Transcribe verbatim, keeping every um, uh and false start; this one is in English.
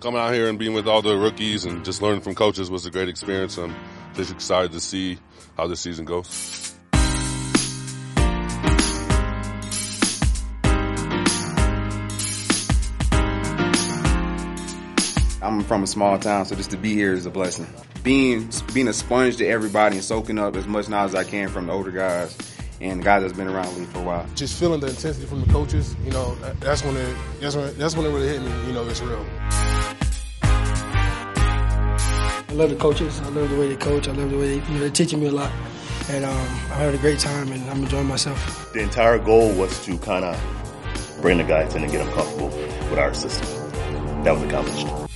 coming out here and being with all the rookies and just learning from coaches was a great experience. I'm just excited to see how this season goes. I'm from a small town, so just to be here is a blessing. Being being a sponge to everybody and soaking up as much knowledge as I can from the older guys and the guys that's been around the league for a while. Just feeling the intensity from the coaches, you know, that's when it that's when that's when it really hit me. You know, it's real. I love the coaches. I love the way they coach. I love the way they, you know, they're teaching me a lot, and um, I had a great time, and I'm enjoying myself. The entire goal was to kind of bring the guys in and get them comfortable with our system. That was accomplished.